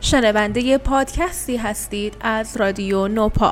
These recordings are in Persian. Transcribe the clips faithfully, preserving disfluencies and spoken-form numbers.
شنونده پادکستی هستید از رادیو نوپا.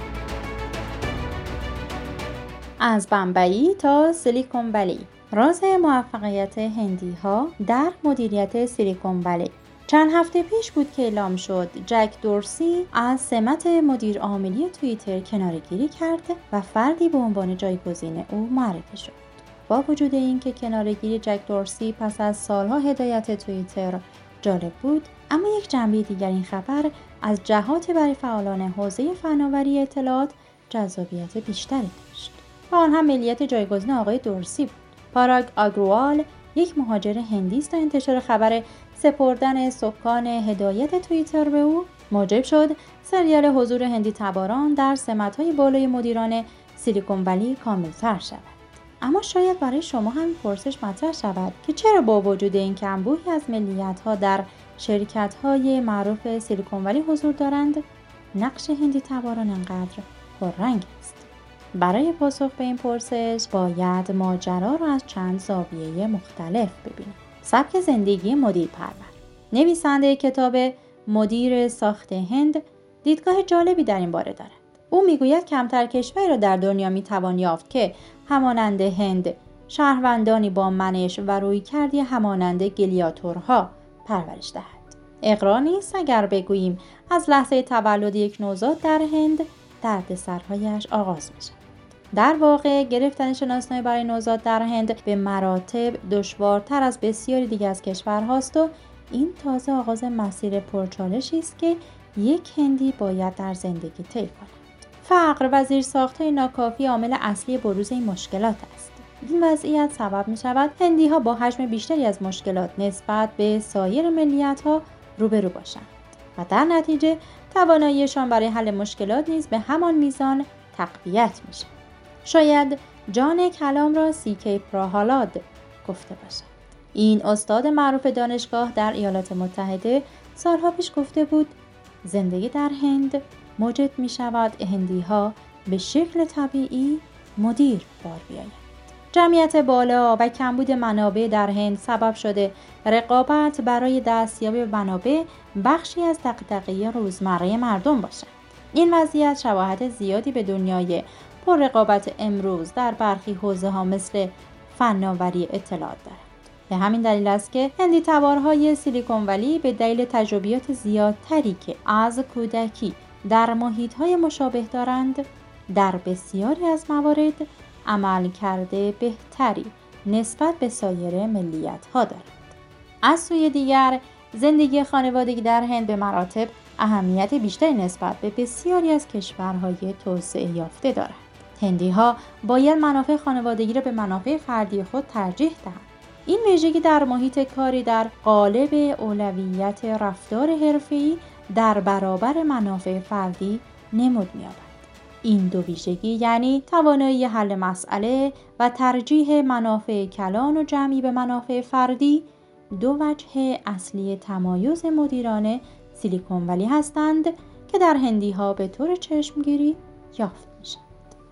از بمبئی تا سیلیکون ولی، راز موفقیت هندی ها در مدیریت سیلیکون ولی. چند هفته پیش بود که اعلام شد جک دورسی از سمت مدیر عاملی توییتر کناره‌گیری کرد و فردی به عنوان جایگزین او معرفی شد. با وجود اینکه کناره‌گیری جک دورسی پس از سالها هدایت توییتر جالب بود، اما یک جنبه دیگر این خبر از جهات برای فعالان حوزه فناوری اطلاعات جذابیت بیشتری داشت. و آن هم ملیت جایگزین آقای دورسی بود. پاراگ آگروال یک مهاجر هندی است و انتشار خبر سپردن سکان هدایت توییتر به او موجب شد سریال حضور هندی تباران در سمت‌های بالای مدیران سیلیکون ولی کامل‌تر شود. اما شاید برای شما هم پرسش مطرح شود که چرا با وجود این که انبوهی از ملیت‌ها در شرکت‌های معروف سیلیکون ولی حضور دارند، نقش هندی تباران انقدر پررنگ است. برای پاسخ به این پرسش باید ماجرا را از چند زاویه مختلف ببینیم. سبک زندگی مدیر پرور. نویسنده کتاب مدیر ساخت هند دیدگاه جالبی در این باره دارد. او میگوید کمتر کشوری را در دنیا میتوان یافت که همانند هند شهروندانی با منش و رویکردی همانند گلیاتورها پرورش دهد. اغرا نیست اگر بگوییم از لحظه تولد یک نوزاد در هند دردسرهایش آغاز می‌شود. در واقع گرفتن شناسنامه برای نوزاد در هند به مراتب دشوارتر از بسیاری دیگر از کشورهاست و این تازه آغاز مسیر پرچالشی است که یک هندی باید در زندگی طی کند. فقر و زیرساخت‌های ناکافی عامل اصلی بروز این مشکلات است. این وضعیت سبب می‌شود هندی‌ها با حجم بیشتری از مشکلات نسبت به سایر ملیت‌ها روبرو باشند و در نتیجه تواناییشان برای حل مشکلات نیز به همان میزان تقویت می‌شود. شاید جان کلام را سی کی پراهالاد گفته باشد. این استاد معروف دانشگاه در ایالات متحده سالها پیش گفته بود زندگی در هند موجب می شود هندی ها به شکل طبیعی مدیر بار بیایند. جمعیت بالا و کمبود منابع در هند سبب شده رقابت برای دستیابی به منابع بخشی از دغدغه روزمره مردم باشد. این وضعیت شباهت زیادی به دنیای پر رقابت امروز در برخی حوزه ها مثل فناوری اطلاعات دارد. به همین دلیل است که هندی تبارهای سیلیکون ولی به دلیل تجربیات زیادتری که از کودکی در محیط‌های مشابه دارند، در بسیاری از موارد عمل کرده بهتری نسبت به سایر ملیت‌ها دارند. از سوی دیگر زندگی خانوادگی در هند به مراتب اهمیت بیشتری نسبت به بسیاری از کشورهای توسعه یافته دارد. هندی‌ها باید منافع خانوادگی را به منافع فردی خود ترجیح دهند. این ویژگی در محیط کاری در قالب اولویت رفتار حرفه‌ای در برابر منافع فردی نمود می‌یابد. این دو ویژگی یعنی توانایی حل مسئله و ترجیح منافع کلان و جمعی به منافع فردی، دو وجه اصلی تمایز مدیران سیلیکون ولی هستند که در هندی‌ها به طور چشمگیری یافت می‌شود.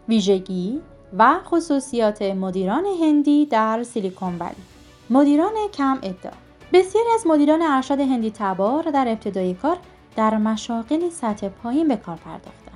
ویژگی و خصوصیات مدیران هندی در سیلیکون ولی. مدیران کم ادعا. بسیاری از مدیران ارشد هندی تبار در ابتدای کار در مشاغلی سطح پایین به کار پرداختند.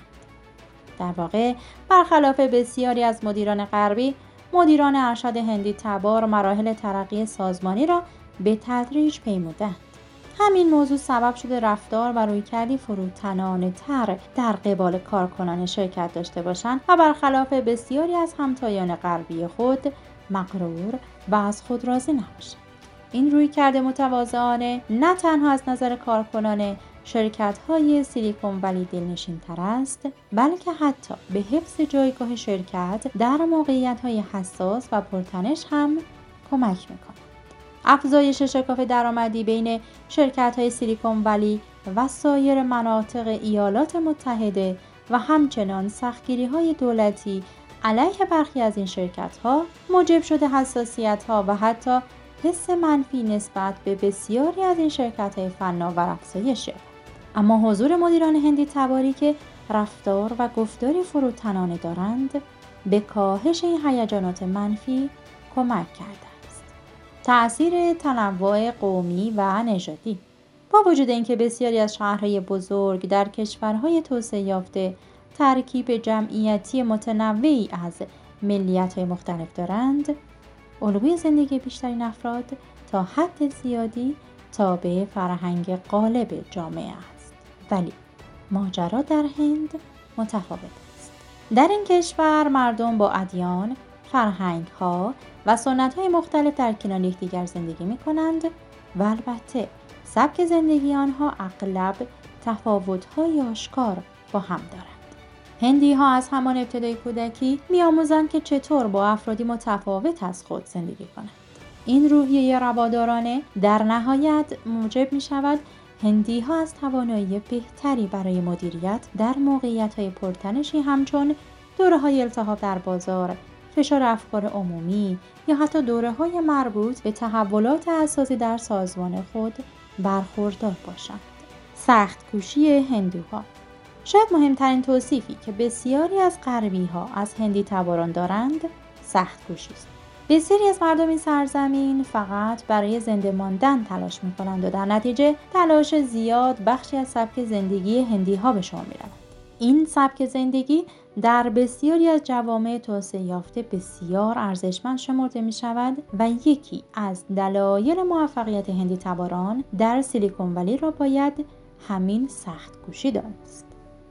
در واقع برخلاف بسیاری از مدیران غربی، مدیران ارشد هندی تبار مراحل ترقی سازمانی را به تدریج پیمودند. همین موضوع سبب شده رفتار و رویکردی فروتنانه‌تر در قبال کارکنان شرکت داشته باشند و برخلاف بسیاری از همتایان غربی خود مغرور و از خود راضی نباشند. این رویکرد متواضعانه نه تنها از نظر کارکنان شرکت‌های سیلیکون ولی دلنشین‌تر است، بلکه حتی به حفظ جایگاه شرکت در موقعیت‌های حساس و پرتنش هم کمک می‌کند. افزایش شکاف درآمدی بین شرکت‌های سیلیکون ولی و سایر مناطق ایالات متحده و همچنان سختگیری‌های دولتی علیه برخی از این شرکت‌ها موجب شده حساسیت‌ها و حتی حس منفی نسبت به بسیاری از این شرکت‌های فناور افزایش یافت. اما حضور مدیران هندی تباری که رفتار و گفتاری فروتنانه دارند به کاهش این هیجانات منفی کمک کرده است. تأثیر تنوع قومی و نژادی. با وجود اینکه بسیاری از شهرهای بزرگ در کشورهای توسعه یافته ترکیب جمعیتی متنوعی از ملیت‌های مختلف دارند، الگوی زندگی بیشترین افراد تا حد زیادی تابع فرهنگ غالب جامعه است. ولی ماجرا در هند متفاوت است. در این کشور مردم با ادیان، فرهنگ‌ها و سنت‌های مختلف در کنار یکدیگر زندگی می‌کنند و البته سبک زندگی آنها اغلب تفاوت‌های آشکار با هم دارند. هندی‌ها از همان ابتدای کودکی می‌آموزند که چطور با افرادی متفاوت از خود زندگی کنند. این روحیه روادارانه در نهایت موجب می‌شود هندی‌ها از توانایی بهتری برای مدیریت در موقعیت‌های پرتنشی همچون دوره‌های التهاب در بازار، فشار افکار عمومی یا حتی دوره‌های مربوط به تحولات اساسی در سازمان خود برخوردار باشند. سخت کوشی هندوها. شاید مهمترین توصیفی که بسیاری از غربی‌ها از هندی تباران دارند سخت کوشی است. بسیاری از مردم این سرزمین فقط برای زنده ماندن تلاش می‌کنند و در نتیجه تلاش زیاد بخشی از سبک زندگی هندی‌ها به شما می‌رود. این سبک زندگی در بسیاری از جوامع توسعه یافته بسیار ارزشمند شمرده می‌شود و یکی از دلایل موفقیت هندی تباران در سیلیکون ولی را باید همین سخت کوشی دانست.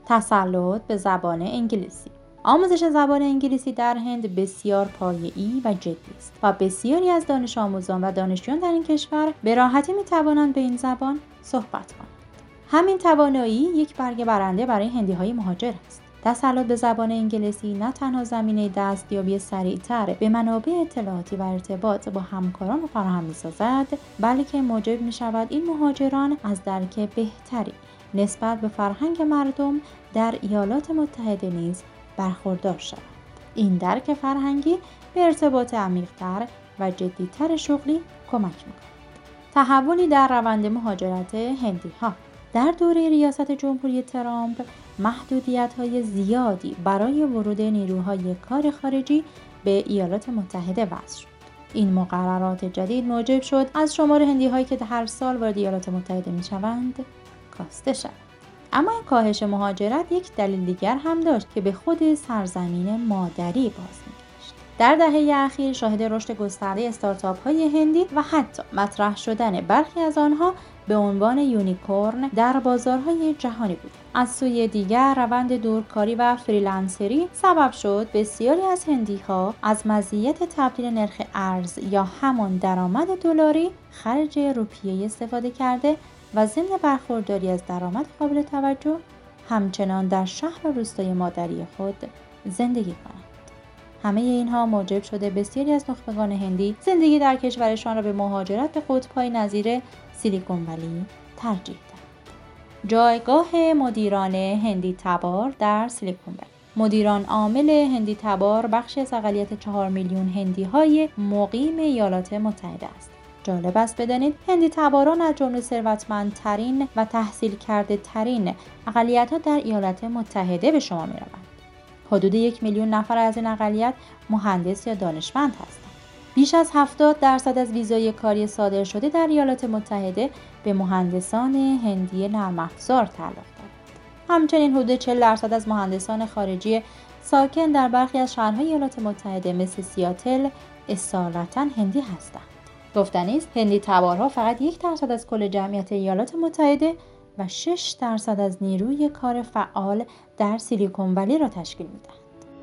تسلط به زبان انگلیسی. آموزش زبان انگلیسی در هند بسیار پایه‌ای و جدی است و بسیاری از دانش آموزان و دانشجویان در این کشور به راحتی می‌توانند به این زبان صحبت کنند. همین توانایی یک برگ برنده برای هندی‌های مهاجر است. تسلط به زبان انگلیسی نه تنها زمینه دستیابی سریعتر به منابع اطلاعاتی و ارتباط با همکاران را فراهم می‌سازد، بلکه موجب می‌شود این مهاجران از درک بهتری نسبت به فرهنگ مردم در ایالات متحده نیز برخوردار شود. این درک فرهنگی به ارتباط عمیق‌تر و جدی‌تر شغلی کمک می‌کند. تحولی در روند مهاجرت هندی‌ها. در دوره ریاست جمهوری ترامپ محدودیت‌های زیادی برای ورود نیروهای کار خارجی به ایالات متحده وضع شد. این مقررات جدید موجب شد از شمار هندی‌هایی که هر سال وارد ایالات متحده می‌شوند کاسته شد. اما این کاهش مهاجرت یک دلیل دیگر هم داشت که به خود سرزمین مادری باز می‌گشت. در دهه اخیر شاهد رشد گسترده استارتاپ‌های هندی و حتی مطرح شدن برخی از آنها به عنوان یونیکورن در بازارهای جهانی بود. از سوی دیگر روند دورکاری و فریلنسری سبب شد بسیاری از هندی‌ها از مزیت تبدیل نرخ ارز یا همان درآمد دلاری خرج روپیه استفاده کرده و ضمن برخورداری از درآمد قابل توجه همچنان در شهر و روستای مادری خود زندگی کنند. همه اینها موجب شده بسیاری از نخبگان هندی زندگی در کشورشان را به مهاجرت به قطب‌های نظیر سیلیکون ولی ترجیح دهند. جایگاه مدیران هندی تبار در سیلیکون ولی. مدیران عامل هندی تبار بخشی از اقلیت چهار میلیون هندی‌های مقیم ایالات متحده است. جالب است بدانید هندی تباران از جمله ثروتمندترین و تحصیل کرده ترین اقلیت‌ها در ایالات متحده به شما می‌روند. حدود یک میلیون نفر از این اقلیت مهندس یا دانشمند هستند. بیش از هفتاد درصد از ویزای کاری صادر شده در ایالات متحده به مهندسان هندی نرم افزار تعلق دارد. همچنین حدود چهل درصد از مهندسان خارجی ساکن در برخی از شهرهای ایالات متحده مثل سیاتل اصالتاً هندی هستند. گفتنی است هندی تبارها فقط یک درصد از کل جمعیت ایالات متحده و شش درصد از نیروی کار فعال در سیلیکون ولی را تشکیل می‌دهند.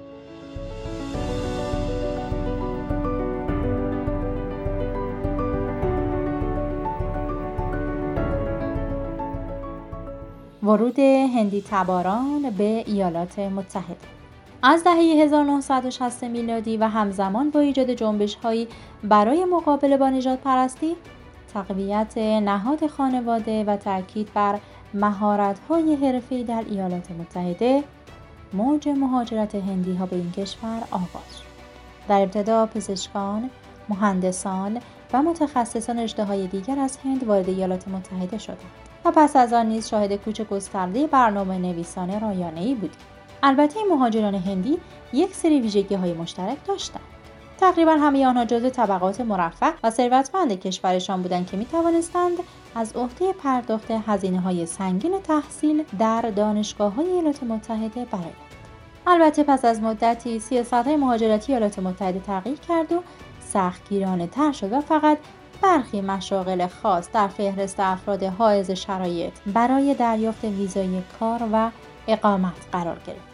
ورود هندی تباران به ایالات متحده. از دهه هزار و نهصد و شصت میلادی و همزمان با ایجاد جنبش‌هایی برای مقابله با نژادپرستی، تقویت نهاد خانواده و تاکید بر مهارت‌های حرفه‌ای در ایالات متحده، موج مهاجرت هندی‌ها به این کشور آغاز شد. در ابتدا پزشکان، مهندسان و متخصصان رشته‌های دیگر از هند وارد ایالات متحده شدند و پس از آن نیز شاهد کوچ گسترده برنامه نویسان رایانه‌ای بودیم. البته این مهاجران هندی یک سری ویژگی‌های مشترک داشتند. تقریبا همه آنها جزو طبقات مرفه و ثروتمند کشورشان بودند که می‌توانستند از عهده پرداخت هزینه‌های سنگین تحصیل در دانشگاه‌های ایالات متحده برآیند. البته پس از مدتی سیاست‌های مهاجرتی ایالات متحده تغییر کرد و سختگیرانه‌تر شد و فقط برخی مشاغل خاص در فهرست افراد حائز شرایط برای دریافت ویزای کار و اقامت قرار گرفت.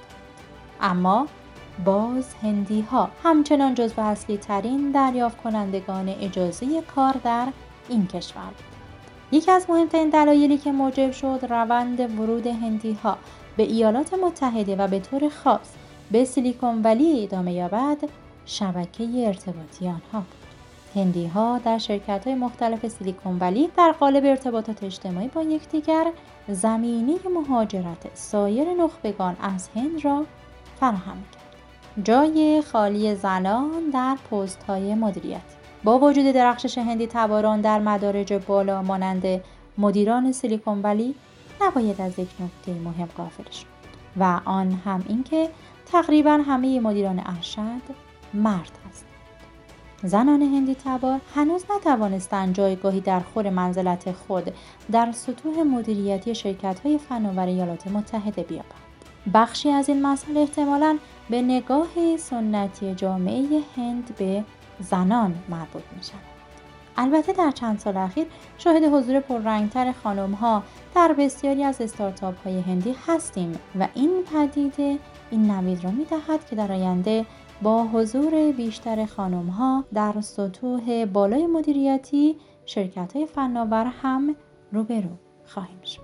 اما باز هندی‌ها همچنان جزو اصلی ترین دریافت کنندگان اجازه کار در این کشور بود. یکی از مهمترین دلایلی که موجب شد روند ورود هندی‌ها به ایالات متحده و به طور خاص به سیلیکون ولی ادامه یابد، شبکه ارتباطی آنها بود. هندی‌ها در شرکت‌های مختلف سیلیکون ولی در قالب ارتباطات اجتماعی با یکدیگر زمینه مهاجرت سایر نخبگان از هند را فراهم کرد. جای خالی زنان در پست‌های مدیریتی. با وجود درخشش هندی تباران در مدارج بالا مانند مدیران سیلیکون ولی، نباید از یک نکته مهم غافل شد و آن هم اینکه تقریباً همه مدیران ارشد مرد هستند. زنان هندی تبار هنوز نتوانستند جایگاهی در خور منزلت خود در سطوح مدیریتی شرکت‌های فناور ایالات متحده بیابند. بخشی از این مسئله احتمالاً به نگاه سنتی جامعه هند به زنان مربوط می‌شود. البته در چند سال اخیر شاهد حضور پررنگتر خانم‌ها در بسیاری از استارتاپ‌های هندی هستیم و این پدیده این نوید را می‌دهد که در آینده با حضور بیشتر خانم‌ها در سطوح بالای مدیریتی شرکت‌های فناور هم روبرو خواهیم شد.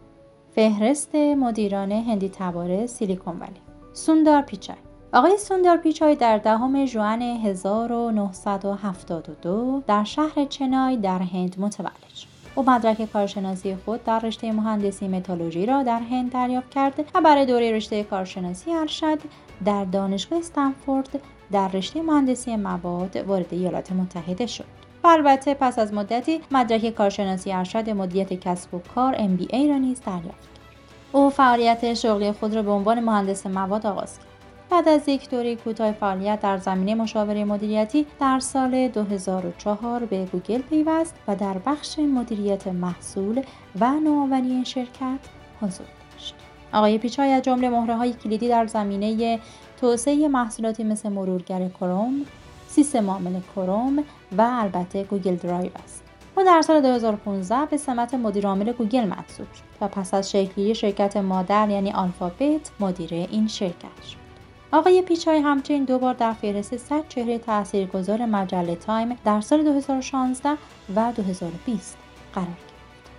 فهرست مدیران هندی تبار سیلیکون ولی. سوندار پیچای. آقای سوندار پیچای در دهم ژوئن هزار و نهصد و هفتاد و دو در شهر چنای در هند متولد شد. او مدرک کارشناسی خود در رشته مهندسی متالورژی را در هند دریافت کرد و برای دوره رشته کارشناسی ارشد در دانشگاه استنفورد در رشته مهندسی مواد وارد ایالات متحده شد. و البته پس از مدتی مدرک کارشناسی ارشد مدیریت کسب و کار ام بی ای را نیز دریافت کرد. او فعالیت شغلی خود را به عنوان مهندس مواد آغاز کرد. بعد از یک دوره کوتاه فعالیت در زمینه مشاوره مدیریتی در سال دو هزار و چهار به گوگل پیوست و در بخش مدیریت محصول و نوآوری این شرکت حضور داشت. آقای پیچای از جمله مهره‌های کلیدی در زمینه توسعه محصولاتی مثل مرورگر کروم، سیستم عامل کروم و البته گوگل درایو است. او در سال دو هزار و پانزده به سمت مدیر عامل گوگل منصوب شد و پس از شکل‌گیری شرکت مادر یعنی آلفابت مدیر این شرکت شد. آقای پیچای همچنین دو بار در فهرست صد چهره تاثیرگذار مجله تایم در سال دو هزار و شانزده و دو هزار و بیست قرار گرفت.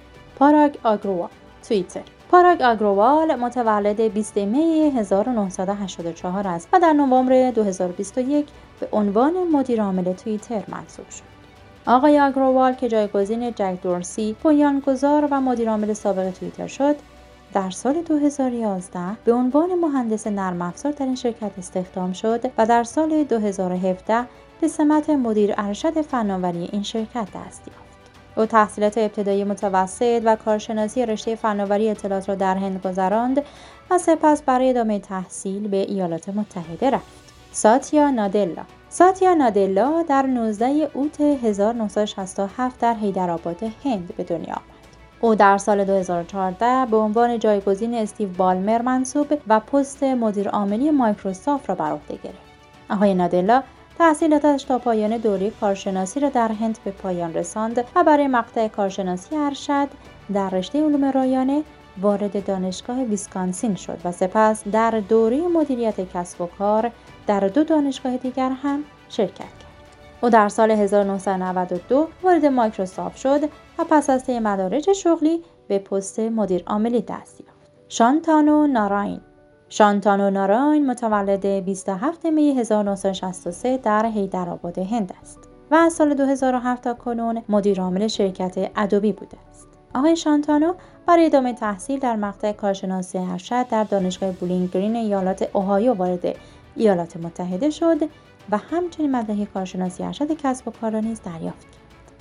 پاراگ آگرووال. توییتر. پاراگ آگرووال متولد بیستم می هزار و نهصد و هشتاد و چهار است و در نوامبر دو هزار و بیست و یک به عنوان مدیر عامل توییتر منصوب شد. آقای آگرووال که جایگزین جک دورسی بنیانگذار و مدیر عامل سابق توییتر شد، در سال دو هزار و یازده به عنوان مهندس نرم افزار در این شرکت استخدام شد و در سال دو هزار و هفده به سمت مدیر ارشد فناوری این شرکت دست یافت. او تحصیلات ابتدایی متوسط و کارشناسی رشته فناوری اطلاعات را در هند گذراند و سپس برای ادامه تحصیل به ایالات متحده رفت. ساتیا نادلا. ساتیا نادلا در نوزدهم اوت هزار و نهصد و شصت و هفت در حیدرآباد هند به دنیا آمد. او در سال دو هزار و چهارده به عنوان جایگزین استیو بالمر منصوب و پست مدیر عاملی مایکروسافت را بر عهده گرفت. آقای نادلا تحصیلاتش تا پایان دوره کارشناسی را در هند به پایان رساند و برای مقطع کارشناسی ارشد در رشته علوم رایانه وارد دانشگاه ویسکانسین شد و سپس در دوره مدیریت کسب و کار در دو دانشگاه دیگر هم شرکت کرد. او در سال هزار و نهصد و نود و دو وارد مایکروسافت شد و پس از طی مدارج شغلی به پست مدیر عاملی دست یافت. شانتانو ناراین. شانتانو ناراین متولد بیست و هفتم می هزار و نهصد و شصت و سه در حیدرآباد هند است و از سال دو هزار و هفت تا کنون مدیر عامل شرکت ادوبی بوده است. آقای شانتانو برای ادامه تحصیل در مقطع کارشناسی ارشد در دانشگاه بولینگ گرین ایالات اوهایو وارد ایالات متحده شد و همچنین مدرک کارشناسی ارشد کسب و کار را نیز دریافت کرد.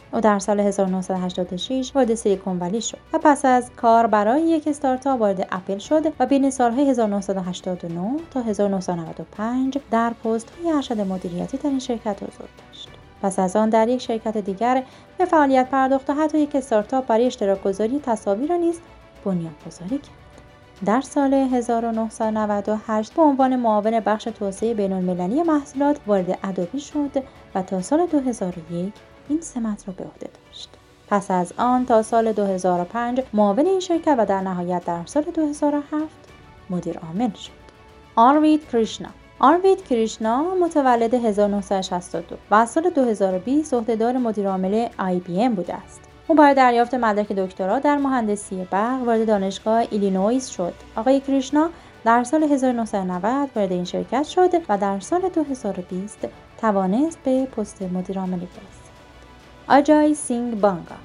او در سال هزار و نهصد و هشتاد و شش وارد سیلیکون ولی شد و پس از کار برای یک استارتاپ وارد اپل شد و بین سالهای هزار و نهصد و هشتاد و نه تا هزار و نهصد و نود و پنج در پست‌های ارشد مدیریتی در این شرکت حضور داشت. پس از آن در یک شرکت دیگر به فعالیت پرداخت و حتی یک استارتاپ برای اشتراک گذاری تصاویر را نیز بنیانگذاری کرد. در سال هزار و نهصد و نود و هشت به عنوان معاون بخش توسعه بین‌المللی محصولات وارد ادوبی شد و تا سال دو هزار و یک این سمت را به عهده داشت. پس از آن تا سال دو هزار و پنج معاون این شرکت و در نهایت در سال دو هزار و هفت مدیر عامل شد. آروید کریشنا آروید کریشنا متولد هزار و نهصد و شصت و دو و از سال دو هزار و بیست عهدهدار مدیر عامل آی بی ام بوده است. او برای دریافت مدرک دکترا در مهندسی برق وارد دانشگاه ایلینویس شد. آقای کریشنا در سال هزار و نهصد و نود وارد این شرکت شد و در سال دو هزار و بیست توانست به پست مدیر عامل برسد. آجای سینگ بانگا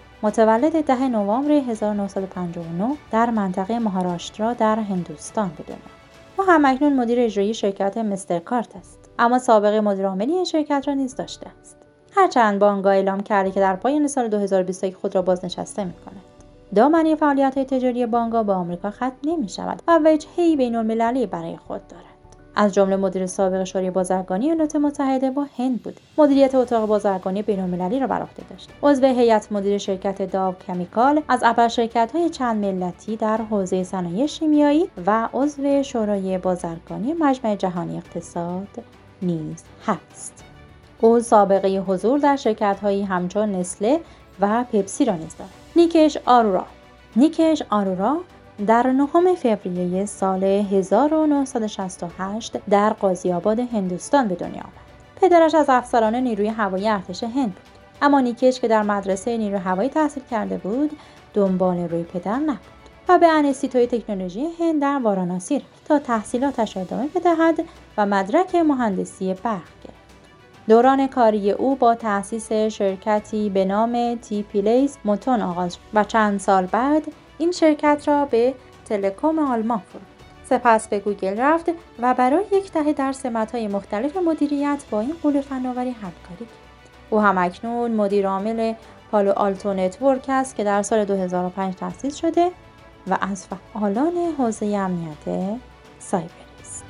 متولد ده نوامبر هزار و نهصد و پنجاه و نه در منطقه مهاراشترا در هندوستان به دنیا. او همکنون مدیر اجرایی شرکت مسترکارت است، اما سابقه مدیر عاملی این شرکت را نیز داشته است. هرچند بانگا اعلام کرده که در پایان سال دو هزار و بیست و یک خود را بازنشسته می‌کند. دامنه فعالیت‌های تجاری بانگا با آمریکا ختم نمی‌شود و وجهه‌ای بین‌المللی برای خود دارد. از جمله مدیر سابق شورای بازرگانی ایالات متحده با هند بود. مدیریت اتاق بازرگانی بین‌المللی را بر عهده داشت. عضو هیئت مدیر شرکت داو کمیکال از ابر شرکت‌های چند ملتی در حوزه صنایع شیمیایی و عضو شورای بازرگانی مجمع جهانی اقتصاد نیز هست. او سابقه حضور در شرکت‌هایی همچون نسله و پپسی را نیز دارد. نیکش آرورا نیکش آرورا در نهم فوریه سال هزار و نهصد و شصت و هشت در قاضی آباد هندوستان به دنیا آمد. پدرش از افسران نیروی هوایی ارتش هند بود، اما نیکش که در مدرسه نیروی هوایی تحصیل کرده بود دنبال روی پدر نبود و به انستیتوی تکنولوژی هند در واراناسی رفت تا تحصیلاتش را ادامه بدهد و مدرک مهندسی برق گرفت. دوران کاری او با تأسیس شرکتی به نام تی پیلیس موتون آغاز شد و چند سال بعد این شرکت را به تلکوم آلمان فروخت. سپس به گوگل رفت و برای یک دهه در سمت‌های مختلف مدیریت با این غول فناوری همکاری کرد. او همکنون مدیر عامل پالو آلتو نتورک است که در سال دو هزار و پنج تأسیس شده و از فعالان حوزه امنیت سایبر است.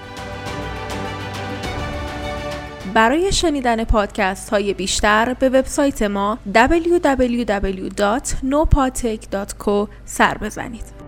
برای شنیدن پادکست های بیشتر به وبسایت ما دبلیو دبلیو دبلیو دات نوپاتک دات کو سر بزنید.